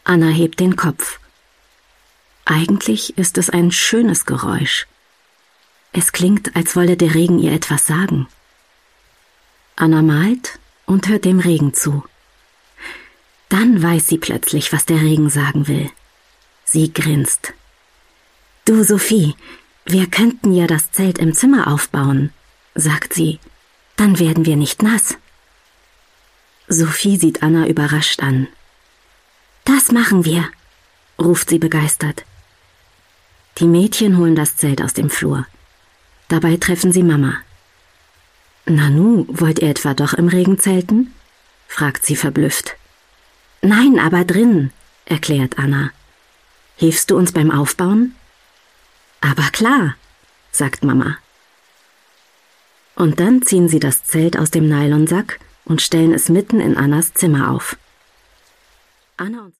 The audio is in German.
Anna hebt den Kopf. Eigentlich ist es ein schönes Geräusch. Es klingt, als wolle der Regen ihr etwas sagen. Anna malt und hört dem Regen zu. Dann weiß sie plötzlich, was der Regen sagen will. Sie grinst. »Du, Sophie, wir könnten ja das Zelt im Zimmer aufbauen«, sagt sie. »Dann werden wir nicht nass.« Sophie sieht Anna überrascht an. »Das machen wir«, ruft sie begeistert. Die Mädchen holen das Zelt aus dem Flur. Dabei treffen sie Mama. »Nanu, wollt ihr etwa doch im Regen zelten?«, fragt sie verblüfft. »Nein, aber drin«, erklärt Anna. »Hilfst du uns beim Aufbauen?« »Aber klar«, sagt Mama. Und dann ziehen sie das Zelt aus dem Nylonsack und stellen es mitten in Annas Zimmer auf. Anna und